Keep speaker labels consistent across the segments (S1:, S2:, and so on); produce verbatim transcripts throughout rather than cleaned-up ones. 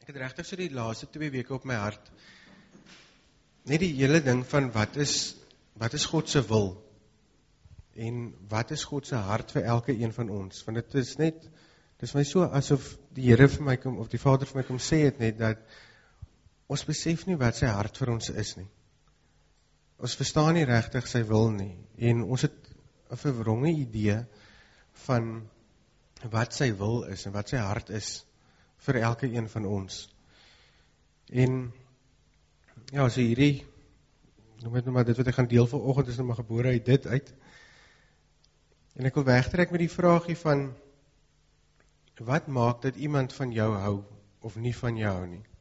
S1: het regtig so die laaste twee weke op my hart, net die hele ding van wat is, wat is God se wil, en wat is God se hart vir elke een van ons, want dit is net, dit is my so asof die Here vir my kom, of die Vader vir my kom sê het net, dat ons besef nie wat sy hart vir ons is nie. Ons verstaan nie regtig sy wil nie, en ons het 'n verwronge idee van wat sy wil is, en wat sy hart is, vir elke een van ons. En, ja, so hierdie, noem het nou maar, dit wat ek gaan deel vanoggend is nou maar gebore uit dit uit, en ek wil wegtrek met die vraagie van, wat maak dat iemand van jou hou, of nie van jou hou nie?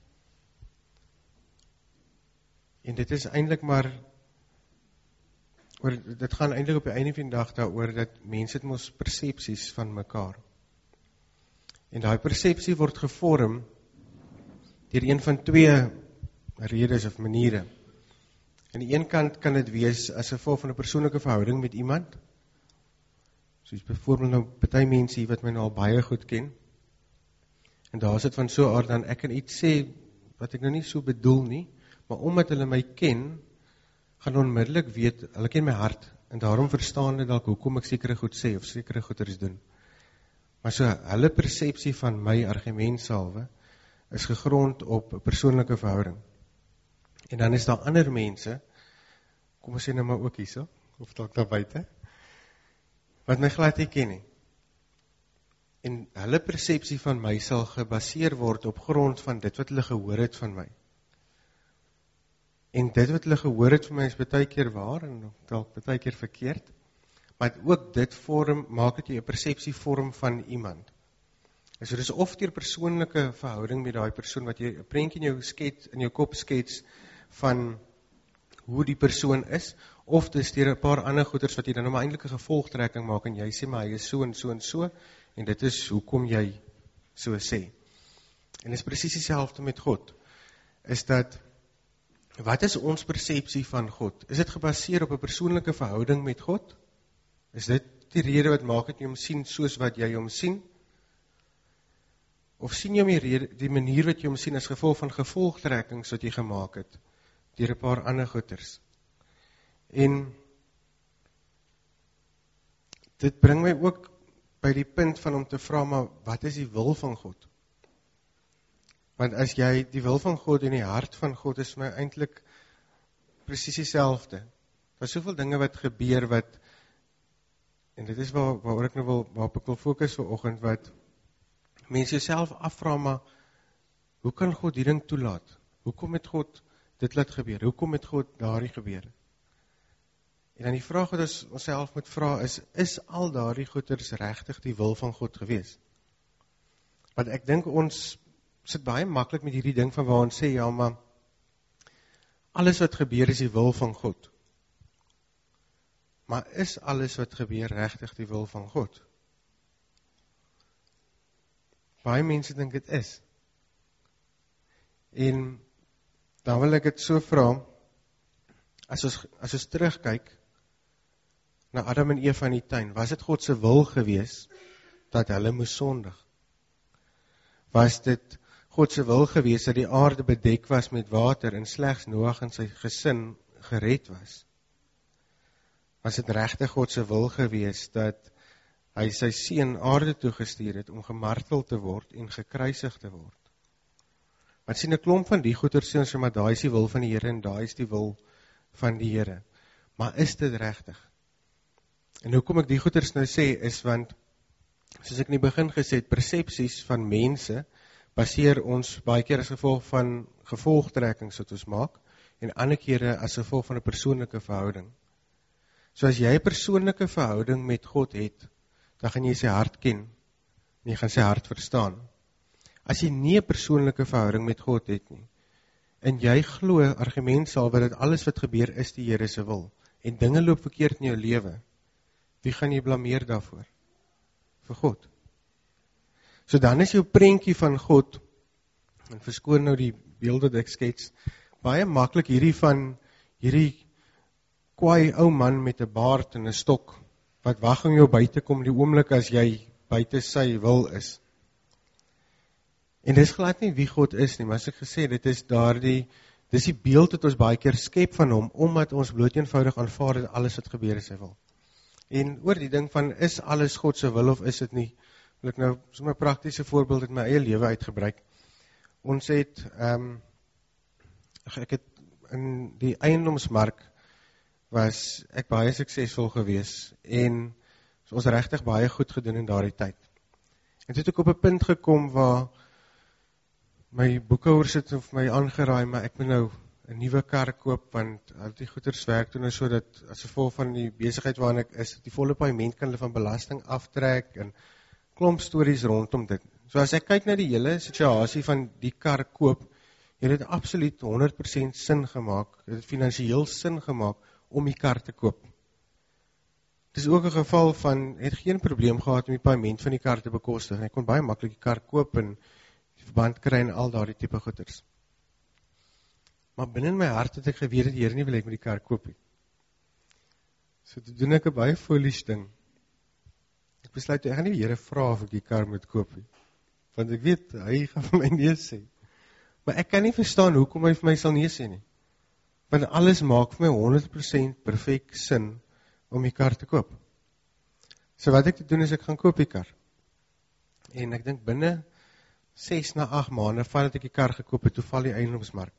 S1: En dit is eintlik maar, oor, dit gaan eintlik op die einde van die dag daaroor, dat mense het mos persepsies van mekaar. En daai persepsie word gevorm, deur een van twee redes of maniere. Aan die een kant kan dit wees, as gevolg van 'n persoonlike verhouding met iemand, soos byvoorbeeld nou, party mense hier wat my nou al baie goed ken, en daar is dit van so aard, dan ek kan iets sê, wat ek nou nie so bedoel nie, maar omdat hulle my ken, gaan onmiddellik weet, hulle ken my hart, en daarom verstaan hulle dalk hoekom ek sekere goed sê, of sekere goeders doen. Maar so, hulle persepsie van my argumentsalwe, is gegrond op 'n persoonlike verhouding. En dan is daar ander mense, kom ons sê nou maar ook hierso, of dalk daar buite, wat my glad nie ken nie. En hulle persepsie van my sal gebaseer word op grond van dit wat hulle gehoor het van my. En dit wat hulle gehoor het van my is baie keer waar, en dalk baie keer verkeerd, maar ook dit vorm, maak dit jy 'n persepsie vorm van iemand. En so dis of deur persoonlike verhouding met daai persoon, wat jy 'n prentjie in jou skets, in jou kop skets, van hoe die persoon is, of dis deur 'n paar ander goeders, wat jy dan nou maar eintlik 'n gevolgtrekking maak, en jy sê maar hy is so en so en so, en dit is hoekom jy so sê. En dis presies dieselfde met God, is dat, wat is ons persepsie van God? Is dit gebaseer op 'n persoonlike verhouding met God? Is dit die rede wat maak dat jy hom sien soos wat jy hom sien? Of sien jy hom die, rede, die manier wat jy hom sien as gevolg van gevolgtrekkings wat jy gemaak het, deur 'n paar ander goeters? En dit bring my ook by die punt van om te vra, maar wat is die wil van God? Want as jy die wil van God en die hart van God is my eintlik presies dieselfde. Daar is soveel dinge wat gebeur wat, en dit is waar, waar ek nou wil, waarop ek wil fokus vanoggend, wat mense jouself afvra, maar hoe kan God die ding toelaat? Hoekom het God dit laat gebeur? Hoekom het God daardie gebeur? En dan die vraag wat ons onsself moet vra is, is al daardie goeders regtig die wil van God gewees? Want ek dink ons sit baie maklik met hierdie ding van waar ons sê, ja, maar alles wat gebeur is die wil van God. Maar is alles wat gebeur regtig die wil van God? Baie mense dink dit is. En dan wil ek dit so vra, as ons, as ons terugkyk na Adam en Eva in die tuin, was dit God se wil gewees dat hulle moes sondig? Was dit God se wil gewees dat die aarde bedek was met water en slegs Noag en sy gesin gered was? Was dit regtig God se wil gewees dat hy sy seun aarde toegestuur het om gemartel te word en gekruisig te word? Want sien 'n klomp van die goeters sê ons, maar daai is die wil van die Here en daai is die wil van die Here. Maar is dit regtig? En hoekom ek die goeters nou sê is want, soos ek in die begin gesê het, persepsies van mense baseer ons baie keer as gevolg van gevolgtrekkings wat ons maak, en ander kere as gevolg van 'n persoonlike verhouding. So as jy 'n persoonlike verhouding met God het, dan gaan jy sy hart ken, en jy gaan sy hart verstaan. As jy nie 'n persoonlike verhouding met God het nie, en jy glo argument sal dat dit alles wat gebeur is die Here se wil, en dinge loop verkeerd in jou lewe, wie gaan jy blameer daarvoor? Vir God. So dan is jou prentjie van God, en verskoon nou die beelde wat ek skets, baie maklik hierdie van, hierdie kwaai ou man met 'n baard en 'n stok, wat wag om jou buite kom die oomblik as jy buite sy wil is. En dis glad nie wie God is nie, maar as ek gesê, dit is daardie, dis die beeld wat ons baie keer skep van hom, omdat ons bloot eenvoudig aanvaar dat alles wat gebeur is sy wil. En oor die ding van, is alles God se wil of is dit nie, wil ek nou so 'n praktiese voorbeeld uit my eie lewe uitgebruik. Ons het, um, ek het in die eiendomsmark was ek baie suksesvol gewees en so ons regtig baie goed gedoen in daardie tyd. En toe het ek op 'n punt gekom waar my boekhouer sit of my aangeraai, maar ek moet nou 'n nuwe kar koop, want al die goeders werk toe nou so dat as gevolg van die besigheid waarin ek is, die volle paaiement kan hulle van belasting aftrek en klomp stories rondom dit. So as ek kyk na die hele situasie van die kar koop, het dit absoluut honderd persent sin gemaak, het het finansiëel sin gemaak om die kar te koop. Het is ook 'n geval van, het geen probleem gehad om die paaiement van die kar te bekostig, en ek kon baie maklik die kar koop en die verband kry en al daardie tipe goeders. Maar binne in my hart het ek geweet dat die Here nie wil ek met die kar koop nie. So toe doen ek 'n baie foolish ding. Ek besluit, ek gaan nie die Here vra of ek die kar moet koop nie. Want ek weet, hy gaan vir my nee sê. Maar ek kan nie verstaan hoekom hy vir my sal nee sê nie. Want alles maak vir my honderd persent perfek sin om die kar te koop. So wat ek te doen is, ek gaan koop die kar. En ek dink binne ses na agt maande, vandat ek die kar gekoop het, toe val die eiendomsmark.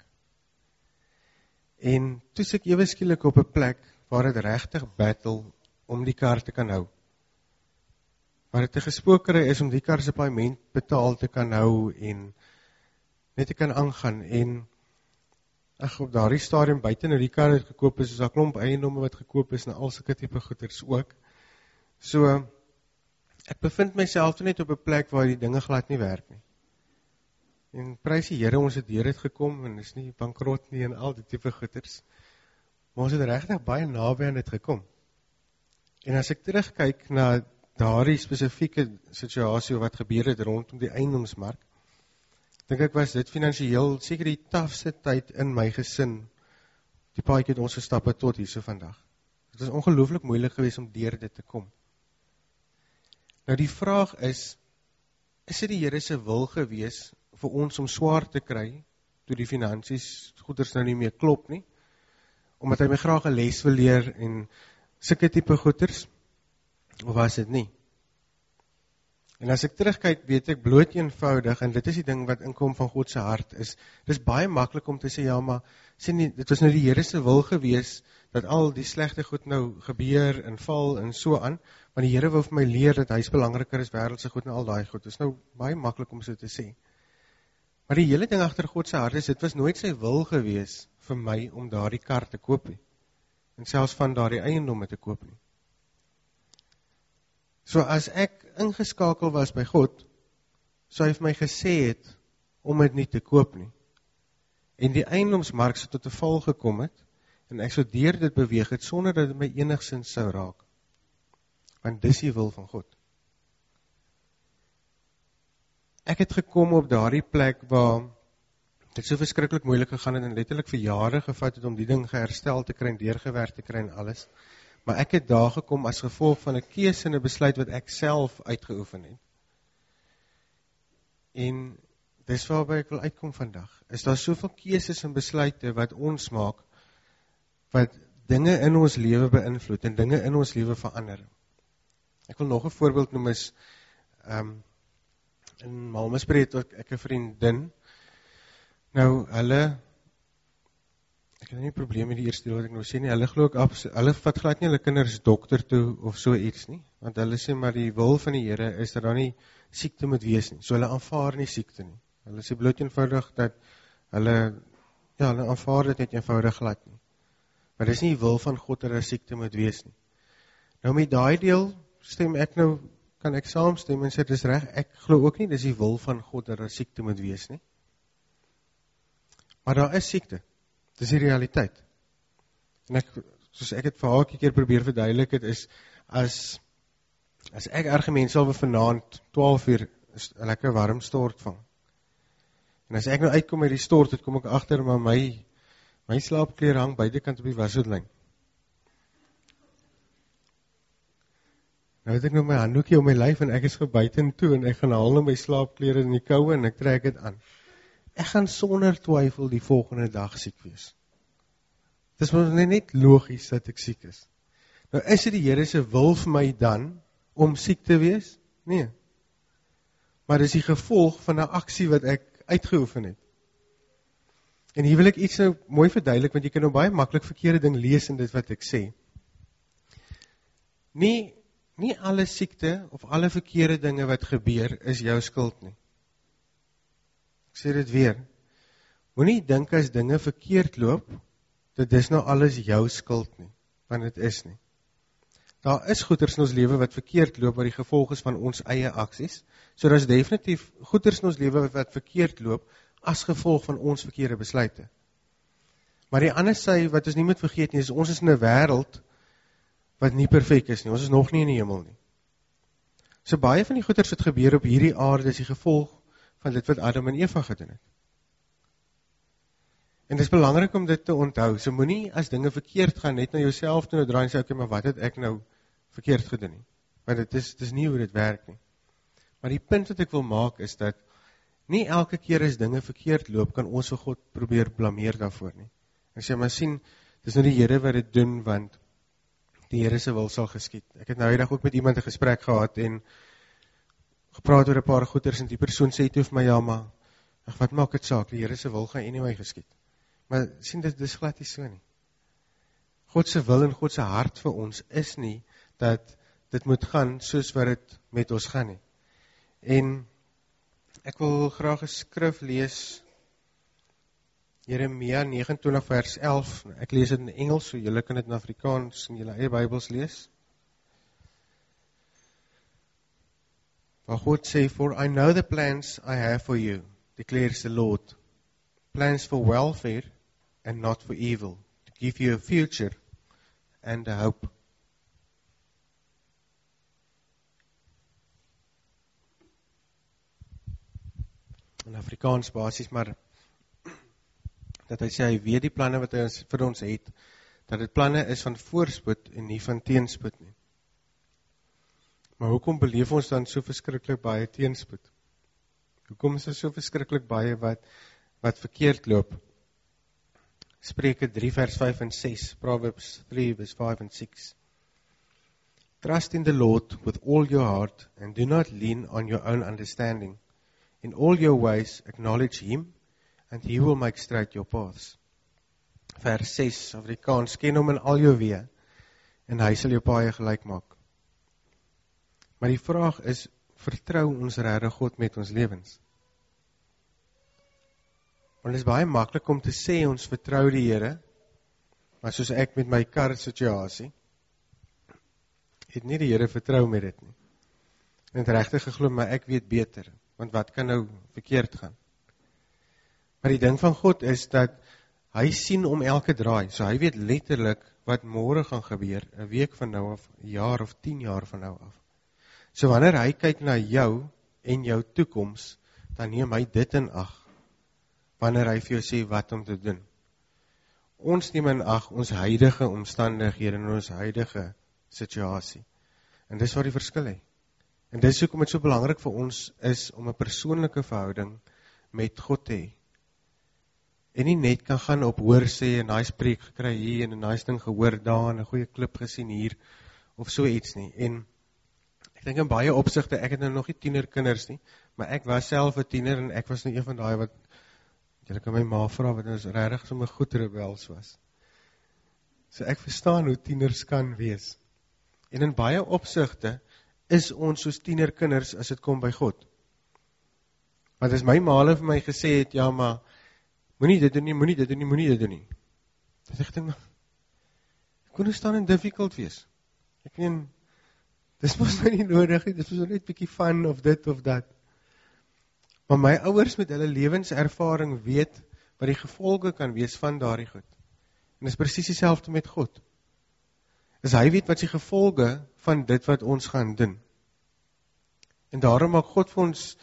S1: En toe is ek ewe skielik op 'n plek, waar het regtig battle om die kar te kan hou. Waar het 'n gespookery is om die kar se paaiement betaal te kan hou, en net te kan aangaan, en ag, op daardie stadium, buite nou die kar het gekoop is, is daar klomp eiendomme wat gekoop is, en al sulke tipe goeders ook. So, ek bevind myself net op 'n plek waar die dinge glad nie werk nie. En prys die Here, ons het deur het gekom, en is nie bankrot nie, en al die tipe goeders. Maar ons het regtig baie naby aan dit gekom. En as ek terugkyk na daardie spesifieke situasie wat gebeur het rondom die eiendomsmark, dink ek was dit finansiëel seker die tafste tyd in my gesin, die paadjie het ons gestap het tot hierso vandag. Dit was ongelooflik moeilik geweest om deur dit te kom. Nou die vraag is, is dit die Here se wil gewees vir ons om swaar te kry, toe die finansies goeders nou nie meer klop nie, omdat hy my graag 'n les wil leer, en sulke tipe goeders, of was dit nie? En as ek terugkyk, weet ek bloot eenvoudig, en dit is die ding wat inkom van God se hart, is, dit is baie maklik om te sê, ja, maar, sê nie, dit was nou die Here se wil gewees, dat al die slegte goed nou gebeur, en val, en so aan, want die Here wil vir my leer, dat hy is belangriker as wêreldse goed, en al daai goed, dit is nou baie maklik om so te sê. Maar die hele ding agter God se hart is, dit was nooit sy wil gewees, vir my, om daardie kar te koop nie, en selfs van daardie eiendomme te koop nie. So as ek ingeskakel was by God, so hy vir my gesê het, om dit nie te koop nie, en die eiendomsmark so tot 'n val gekom het, en ek so deur dit beweeg het, sonder dat dit my enigsins sou raak, want dis die wil van God. Ek het gekom op daardie plek, waar dit so verskriklik moeilik gegaan het, en letterlik vir jare gevat het, om die ding geherstel te kry, en deurgewerk te kry, en alles, maar ek het daar gekom as gevolg van 'n keuse en 'n besluit wat ek self uitgeoefen het. En dis waarby ek wil uitkom vandag. Is daar soveel keuses en besluite wat ons maak, wat dinge in ons lewe beïnvloed, en dinge in ons lewe verander. Ek wil nog 'n voorbeeld noem is, um, in Malmesbury het ek 'n vriendin, nou hulle, ek het nie probleem met die eerste deel wat ek nou sê nie, hulle glo ook, hulle vat glad nie hulle kinders dokter toe, of so iets nie, want hulle sê maar die wil van die Here is dat daar nie siekte moet wees nie, so hulle aanvaar nie siekte nie, hulle sê bloot eenvoudig dat, hulle, ja, hulle aanvaar dit net eenvoudig glad nie, maar dis nie die wil van God dat daar siekte moet wees nie. Nou met daai deel, stem ek nou, kan ek saamstem en sê, dis reg, ek glo ook nie, dis die wil van God dat daar siekte moet wees nie, maar daar is siekte. Dis die realiteit. En ek, soos ek het vir haar 'n keer probeer verduidelik het, is, as, as ek argument sal vanaand, twaalf uur, is 'n lekker warm stort vang. En as ek nou uitkom uit die stort, het kom ek agter, maar my, my slaapklere hang buitekant op die wasgoedlyn. Nou het ek nou my handdoekie om my lyf en ek is gebuiten toe en ek gaan haal nou my slaapklere in die koue en ek trek dit aan. Ek gaan sonder twyfel die volgende dag siek wees. Dit is maar net logies dat ek siek is. Nou is dit die Here se wil vir my dan om siek te wees? Nee. Maar dis die gevolg van 'n aksie wat ek uitgeoefen het. En hier wil ek iets nou mooi verduidelik, want jy kan nou baie maklik verkeerde ding lees in dit wat ek sê. Nie, nie alle siekte of alle verkeerde dinge wat gebeur is jou skuld nie. Ek sê dit weer. Moenie dink as dinge verkeerd loop, dat dis nou alles jou skuld nie, want dit is nie. Daar is goeders in ons lewe wat verkeerd loop, wat die gevolg is van ons eie aksies. So daar is definitief goeders in ons lewe wat verkeerd loop, as gevolg van ons verkeerde besluite. Maar die ander sy, wat ons nie moet vergeet nie, is ons is in 'n wêreld wat nie perfek is nie. Ons is nog nie in die hemel nie. So baie van die goeders wat gebeur op hierdie aarde is die gevolg van dit wat Adam en Eva gedoen het. En dit is belangrik om dit te onthou. So moenie as dinge verkeerd gaan net na jouself toe nou draai en sê, okay, maar wat het ek nou verkeerd gedoen nie? Want dit is, dit is nie hoe dit werk nie. Maar die punt wat ek wil maak is dat nie elke keer as dinge verkeerd loop, kan ons vir God probeer blameer daarvoor nie. En sê, maar sien, dis nou die Here wat dit doen, want die Here se wil sal geskied. Ek het nou die dag ook met iemand 'n gesprek gehad, en gepraat oor 'n paar goeders, en die persoon sê toe vir my, ja, maar, ach, wat maak dit saak, die Here se wil gaan anyway geskied. Maar sien, dit is glad nie so nie. God se wil en God se hart vir ons is nie, dat dit moet gaan soos wat dit met ons gaan nie. En ek wil graag 'n skrif lees, Jeremia nege en twintig vers elf, ek lees dit in Engels, so julle kan dit in Afrikaans in julle eie Bybels lees. Waar God sê, for I know the plans I have for you, declares the Lord, plans for welfare and not for evil, to give you a future and a hope. In Afrikaans basis, maar dat hy sê, hy weet die planne wat hy ons, vir ons het, dat dit planne is van voorspoed en nie van teenspoed nie. Maar hoekom beleef ons dan so verskriklik baie teenspoed? Hoekom is daar so verskriklik baie wat, wat verkeerd loop? Spreuke drie vers vyf en ses, Proverbs three vers five and six. Trust in the Lord with all your heart and do not lean on your own understanding. In all your ways acknowledge him and he will make straight your paths. Vers ses, Afrikaans, ken hom in al jou weë en hy sal jou paaie gelyk maak. Maar die vraag is, vertrou ons regtig God met ons lewens? Want dit is baie maklik om te sê ons vertrou die Here, maar soos ek met my kar situasie, het nie die Here vertrou met dit nie. En het regtig geglo, maar ek weet beter, want wat kan nou verkeerd gaan? Maar die ding van God is dat hy sien om elke draai, so hy weet letterlik wat môre gaan gebeur, 'n week van nou af, 'n jaar of tien jaar van nou af. So wanneer hy kyk na jou en jou toekoms, dan neem hy dit in ag, wanneer hy vir jou sê wat om te doen. Ons neem in ag ons huidige omstandighede en ons huidige situasie. En dis waar die verskil is. En dis hoekom dit so belangrik vir ons is om 'n persoonlike verhouding met God te hê. En nie net kan gaan op hoor sê, en nice preek gekry hier, en 'n nice ding gehoor daar, en 'n goeie klip gesien hier, of so iets nie. En ek dink in baie opsigte, ek het nou nog nie tienerkinders nie, maar ek was self 'n tiener, en ek was nou een van daai wat, julle kan my ma vra, wat ons regtig sommer goed rebels was. So ek verstaan hoe tieners kan wees. En in baie opsigte, is ons soos tienerkinders, as dit kom by God. Want as my ma vir my gesê het, ja, maar, moenie dit doen nie, moenie dit doen nie, moenie dit doen nie. Dat ek dink, ek kon nou staan en difficult wees. Ek meen, dis mos nou nie nodig, dis mos net bietjie fun, of dit of dat. Maar my ouers met hulle lewenservaring weet, wat die gevolge kan wees van daardie goed. En dis presies dieselfde met God. As hy weet wat die gevolge van dit wat ons gaan doen. En daarom maak God vir ons,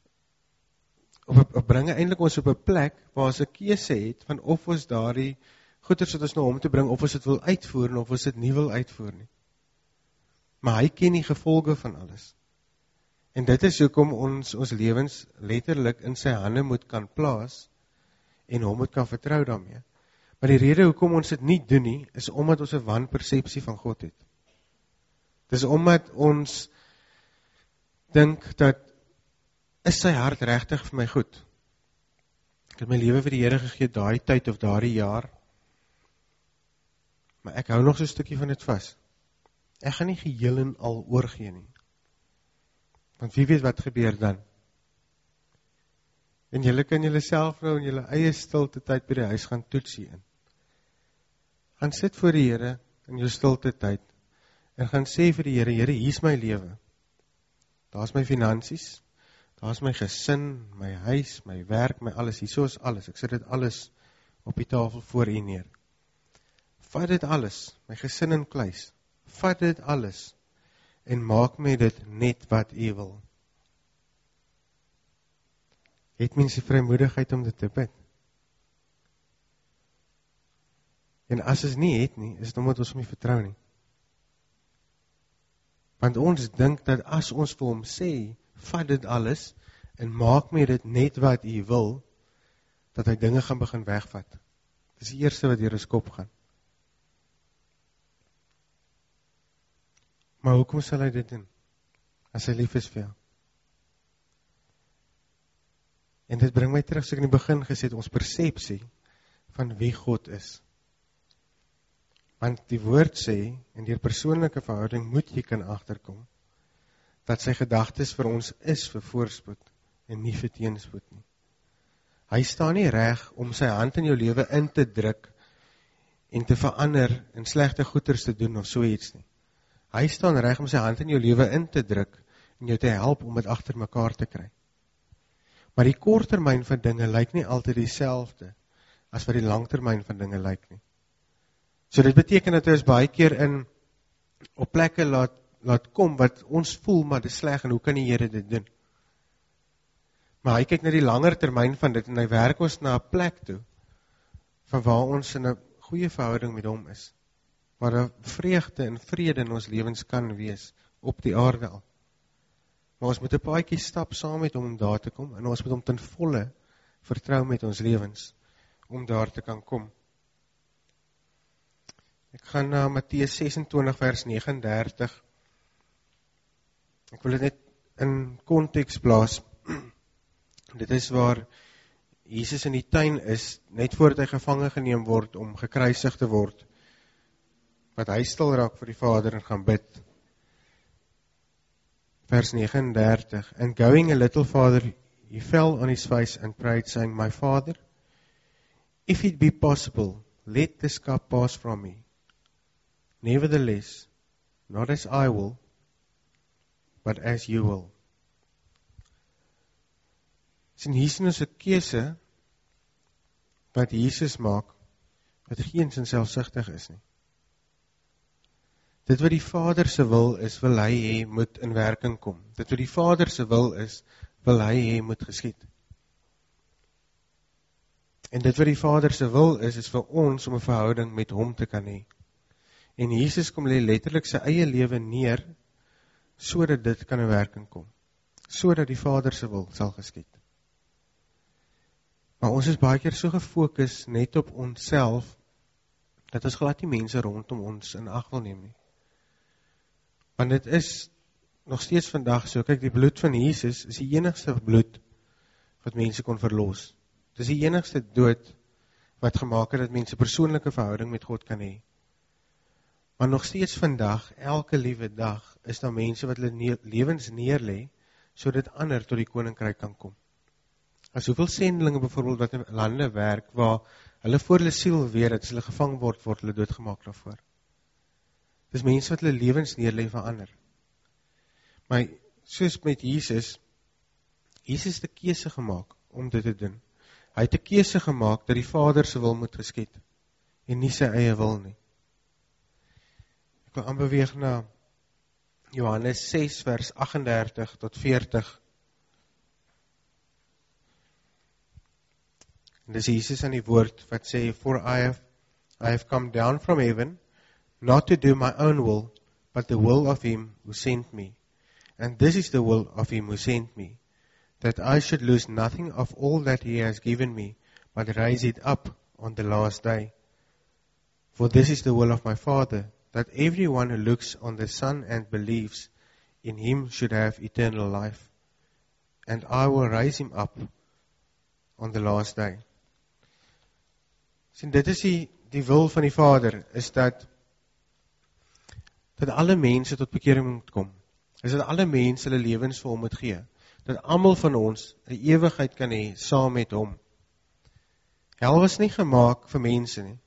S1: of bring eintlik ons op 'n plek, waar ons 'n keuse het, van of ons daardie goeders wat ons nou om te bring, of ons dit wil uitvoer, en of ons dit nie wil uitvoer nie. maar hy ken die gevolge van alles. En dit is hoekom ons ons lewens letterlik in sy hande moet kan plaas en hom moet kan vertrou daarmee. Maar die rede hoekom ons dit nie doen nie, is omdat ons 'n wanpersepsie van God het. Dis omdat ons dink dat, is sy hart regtig vir my goed? Ek het my lewe vir die Here gegee daai tyd of daai jaar, maar ek hou nog so 'n stukkie van dit vas. Ek gaan nie geheel en al oorgee nie. Want wie weet wat gebeur dan? En julle kan julle self nou in julle eie stilte tyd by die huis gaan toetsie in. Gaan sit voor die Here in jou stilte tyd en gaan sê vir die Here, Here, hier is my lewe. Daar is my finansies, daar is my gesin, my huis, my werk, my alles, hier is alles. Ek sit dit alles op die tafel voor U neer. Vat dit alles, my gesin in kluis, vat dit alles en maak my dit net wat U wil. Het mens die vrymoedigheid om dit te bid? En as ons nie het nie, is dit omdat ons hom nie vertrou nie. Want ons dink dat as ons vir hom sê, vat dit alles en maak my dit net wat U wil, dat hy dinge gaan begin wegvat. Dit is die eerste wat deur ons kop gaan. Maar hoekom sal hy dit doen? As hy lief is vir jou. En dit bring my terug, so ek in die begin gesê het, ons persepsie van wie God is. Want die woord sê, en deur persoonlike verhouding moet jy kan agterkom, dat sy gedagtes vir ons is vir voorspoed, en nie vir teenspoed nie. Hy staan nie reg om sy hand in jou lewe in te druk, en te verander, en slegte goeders te doen, of so iets nie. Hy staan reg om sy hand in jou lewe in te druk, en jou te help om dit agter mekaar te kry. Maar die korttermyn van dinge lyk nie altyd dieselfde, as wat die langtermyn van dinge lyk nie. So dit beteken dat ons baie keer in, op plekke laat, laat kom, wat ons voel, maar dit is sleg, en hoe kan die Here dit doen? Maar hy kyk na die langer termyn van dit, en hy werk ons na 'n plek toe, van waar ons in 'n goeie verhouding met hom is, waar 'n vreugde en vrede in ons lewens kan wees, op die aarde al. Maar ons moet 'n paadjie stap saam met hom om daar te kom, en ons moet hom ten volle vertrou met ons lewens, om daar te kan kom. Ek gaan na Matteus ses en twintig vers nege en dertig. Ek wil dit net in konteks plaas. Dit is waar Jesus in die tuin is, net voordat hy gevange geneem word, om gekruisig te word, wat hy stil raak vir die Vader en gaan bid. Vers nege en dertig. And going a little farther, he fell on his face and prayed, saying, My Father, if it be possible, let this cup pass from me. Nevertheless, not as I will, but as you will. Sien, hier is ons 'n keuse wat Jesus maak, wat geen sin selfsugtig is nie. Dit wat die Vader se wil is, wil hy hê moet in werking kom. Dit wat die Vader se wil is, wil hy hê moet geskied. En dit wat die Vader se wil is, is vir ons om 'n verhouding met hom te kan hê. En Jesus kom lê letterlik sy eie lewe neer, sodat dit kan in werking kom. Sodat die Vader se wil sal geskied. Maar ons is baie keer so gefokus net op onsself, dat ons glad nie mense rondom ons in ag wil neem nie. Want dit is nog steeds vandag so, kyk, die bloed van Jesus is die enigste bloed wat mense kon verlos. Dit is die enigste dood wat gemaak het dat mense persoonlike verhouding met God kan hê. Maar nog steeds vandag, elke liewe dag, is daar mense wat hulle ne- lewens neerlê, sodat ander tot die koninkryk kan kom. As hoeveel sendelinge byvoorbeeld wat in lande werk, waar hulle voor hulle siel weer, dat as hulle gevang word, word hulle doodgemaak daarvoor. Dis mense wat hulle lewens neerlê vir ander. Maar soos met Jesus, Jesus het 'n keuse gemaak om dit te doen. Hy het 'n keuse gemaak dat die Vader se wil moet geskied, en nie sy eie wil nie. Ek wil aanbeweeg na Johannes ses vers agt en dertig tot veertig. En dis Jesus aan die woord wat sê, For I have, I have come down from heaven, not to do my own will, but the will of him who sent me. And this is the will of him who sent me, that I should lose nothing of all that he has given me, but raise it up on the last day. For this is the will of my Father, that everyone who looks on the Son and believes in him should have eternal life. And I will raise him up on the last day. Sien, dit is die, die wil van die Vader, is dat, dat alle mense tot bekering moet kom. Is dat alle mense hulle lewens vir hom moet gee. Dat almal van ons 'n ewigheid kan hê saam met hom. Hel was nie gemaak vir mense nie.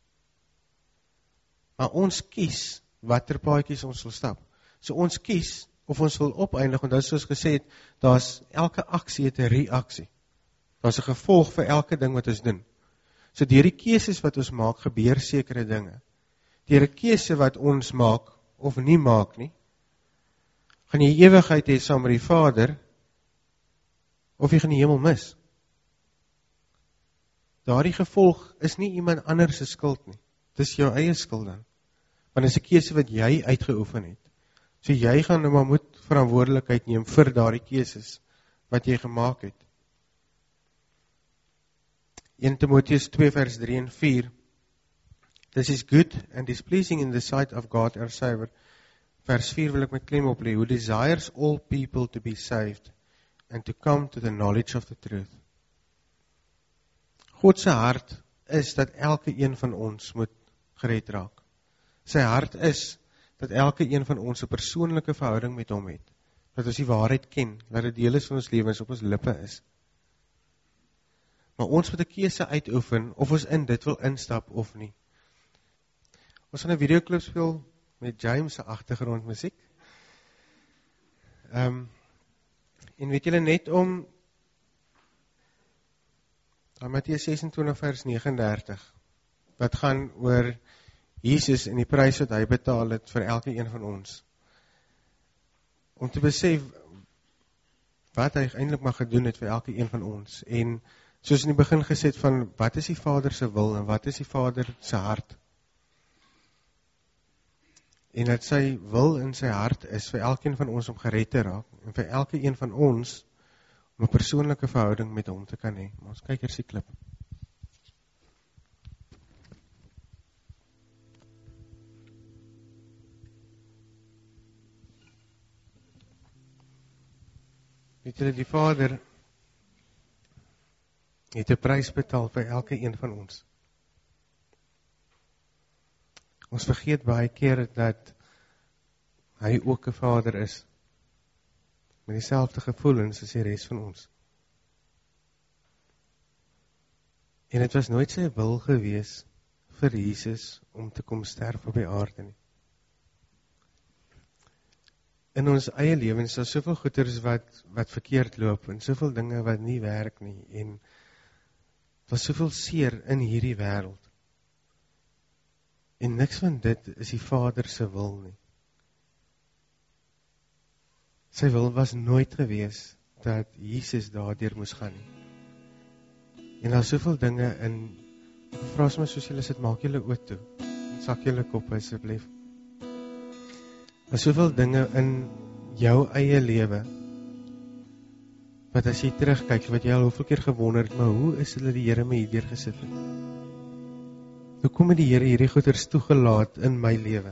S1: Maar ons kies watter paadjies ons wil stap. So ons kies of ons wil opeindig, want dit is soos gesê het, daar's elke aksie het 'n reaksie. Daar's 'n gevolg vir elke ding wat ons doen. So deur die keuses wat ons maak, gebeur sekere dinge. Deur 'n keuse wat ons maak of nie maak nie, gaan jy ewigheid hê saam met die Vader, of jy gaan die hemel mis. Daardie gevolg is nie iemand anders se skuld nie. Dis jou eie skuld dan. Want dit is 'n keuse wat jy uitgeoefen het. So jy gaan nou maar moet verantwoordelikheid neem vir daardie keuses wat jy gemaak het. Eerste Timoteus twee vers drie en vier. This is good and is pleasing in the sight of God our Saviour. Vers vier wil ek met klem op lê. Who desires all people to be saved and to come to the knowledge of the truth. God se hart is dat elke een van ons moet gered raak. Sy hart is dat elke een van ons 'n persoonlike verhouding met hom het. Dat ons die waarheid ken, dat dit deel is van ons lewens, op ons lippe is. Maar ons moet 'n keuse uitoefen of ons in dit wil instap of nie. Ons gaan 'n videoklip speel met James se agtergrondmusiek. Ehm um, en weet julle net om aan Matteus ses en twintig vers nege en dertig wat gaan oor Jesus en die prys wat hy betaal het vir elke een van ons. Om te besef wat hy eintlik maar gedoen het vir elke een van ons. En soos in die begin gesê het van wat is die Vader se wil en wat is die Vader se hart. En dat sy wil in sy hart is vir elkeen van ons om gered te raak en vir elke een van ons om 'n persoonlike verhouding met hom te kan hê. Maar ons kyk hier die klip. Weet julle, die Vader het 'n prys betaal vir elke een van ons. Ons vergeet baie keer dat hy ook 'n Vader is, met dieselfde gevoelens as die res van ons. En dit was nooit sy wil gewees vir Jesus om te kom sterf op die aarde nie. In ons eie lewens is daar soveel goeders wat, wat verkeerd loop, en soveel dinge wat nie werk nie, en daar is soveel seer in hierdie wêreld. En niks van dit is die Vader se wil nie. Sy wil was nooit gewees dat Jesus daardeur moes gaan nie. En daar is soveel dinge in, vra my soos julle sit, maak julle oë toe, sak julle kop asseblief. Daar is soveel dinge in jou eie lewe, wat as jy terugkyk, wat jy al hoeveel keer gewonder het, maar hoe is hulle die Here my hierdeur gesit het? Hoekom het die Here hierdie goeders toegelaat in my lewe?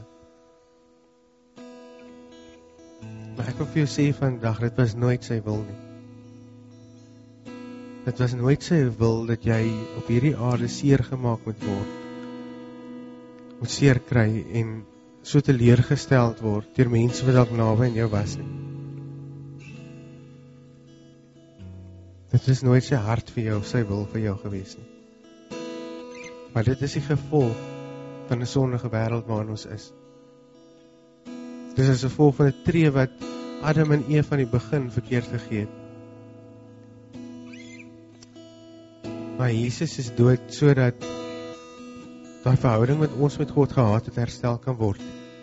S1: Maar ek wil vir jou sê vandag, dit was nooit sy wil nie. Dit was nooit sy wil dat jy op hierdie aarde seer gemaak moet word, moet seer kry en so teleurgesteld word deur mense wat dalk naby aan jou was nie. Dit is nooit sy hart vir jou, sy wil vir jou gewees nie. Maar dit is die gevolg van 'n sondige wêreld waarin ons is. Dit is 'n gevolg van 'n tree wat Adam en Eva van die begin verkeerd gegee het. Maar Jesus is dood sodat daai verhouding wat ons met God gehad het herstel kan word.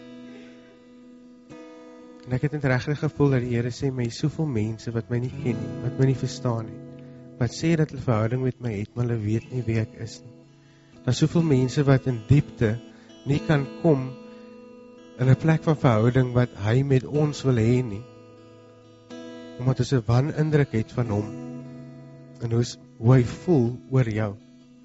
S1: En ek het net regtig gevoel dat die Here sê, my soveel mense wat my nie ken nie, wat my nie verstaan nie, wat sê dat hulle verhouding met my het, maar hulle weet nie wie ek is nie. Daar is soveel mense wat in diepte nie kan kom in 'n plek van verhouding wat hy met ons wil hê nie. Omdat ons 'n wanindruk het van hom en hoe, hoe hy voel oor jou.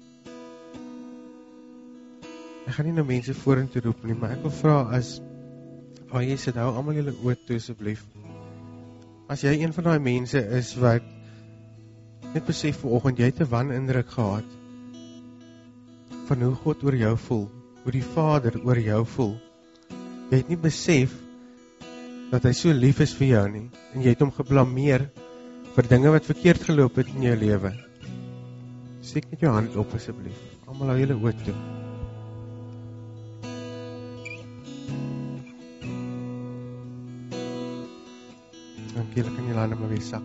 S1: Ek gaan nie nou mense vorentoe roep nie, maar ek wil vra as waar jy sit, hou almal julle oë toe asseblief. As jy een van daai mense is wat net besef vanoggend jy het 'n wanindruk gehad van hoe God oor jou voel, hoe die Vader oor jou voel. Jy het nie besef dat hy so lief is vir jou nie, en jy het hom geblameer vir dinge wat verkeerd geloop het in jou lewe. Steek net jou hand op asseblief. Almal hou julle oë toe. Dankie, julle kan julle hande maar weer sak.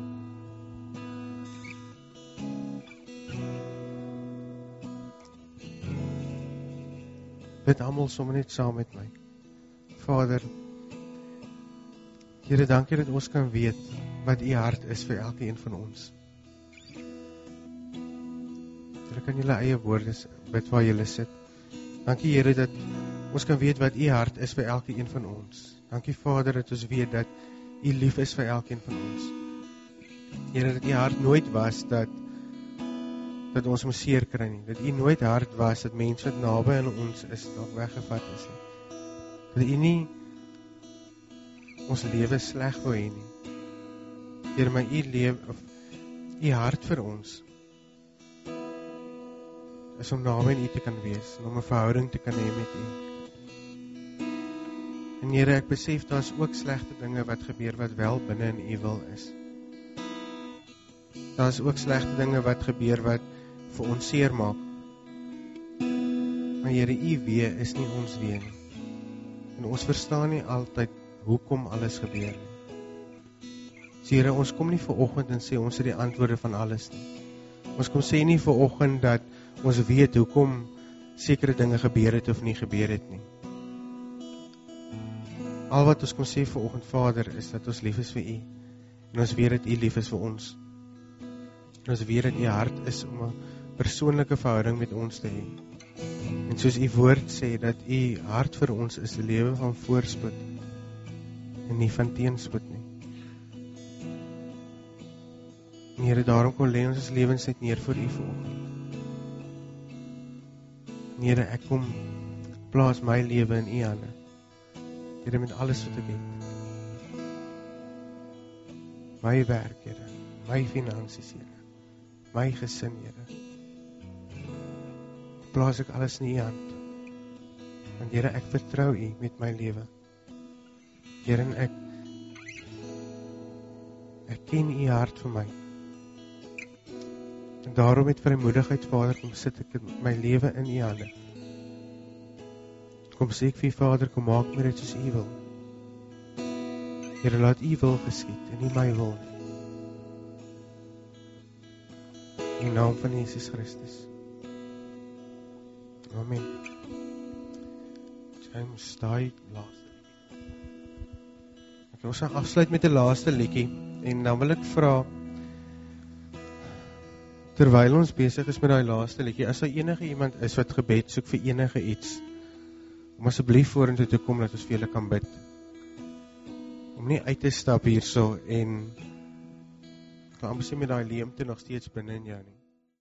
S1: Bid almal sommer net saam met my. Vader, Here, dankie dat ons kan weet wat u hart is vir elkeen van ons. Julle kan julle eie woorde bid waar julle sit. Dankie Here dat ons kan weet wat u hart is vir elkeen van ons. Dankie Vader dat ons weet dat u lief is vir elkeen van ons. Here, dat u hart nooit was dat dat ons moet seer kry nie. Dat u nooit hart was dat mense wat naby aan ons is dalk weggevat is nie. Dat u nie ons lewe sleg wou hê nie. Here, maar u lewe of u hart vir ons is om naby aan u te kan wees en om 'n verhouding te kan hê met u. En Here, ek besef daar is ook slegte dinge wat gebeur wat wel binne in u wil is. Daar is ook slegte dinge wat gebeur wat vir ons seer maak. Maar Here, u wee is nie ons wee nie. En ons verstaan nie altyd hoekom alles gebeur nie. So Here, ons kom nie vanoggend en sê ons het die antwoorde van alles nie. Ons kom sê nie vanoggend dat ons weet hoekom sekere dinge gebeur het of nie gebeur het nie. Al wat ons kom sê vanoggend, Vader, is dat ons lief is vir u. En ons weet dat u lief is vir ons. En ons weet dat u hart is om 'n persoonlike verhouding met ons te hê. En soos u woord sê, dat u hart vir ons is 'n lewe van voorspoed en nie van teenspoed nie. En Here, daarom kom lê ons ons lewens net neer voor u vanoggend. Here, ek kom plaas my lewe in u hande. Here, met alles wat ek het. My werk, Here, my finansies, Here, my gesin, Here. Plaas ek alles in u hand. Want Here, ek vertrou u met my lewe. Here, en ek ek ken u hart vir my. En daarom met vrymoedigheid, Vader, kom sit ek my lewe in u hande. Kom sê ek vir u, Vader, kom maak my dit soos u wil. Here, laat u wil geskied en nie my wil nie. In die naam van Jesus Christus. Amen. James, daai laaste. Ek ons gaan afsluit met 'n laaste liedjie en dan wil ek vra, terwyl ons besig is met daai laaste liedjie, as daar enige iemand is wat gebed soek vir enige iets, om asseblief vorentoe te kom dat ons vir julle kan bid. Om nie uit te stap hierso en ek kan amper sê met daai leemte nog steeds binne in jou nie.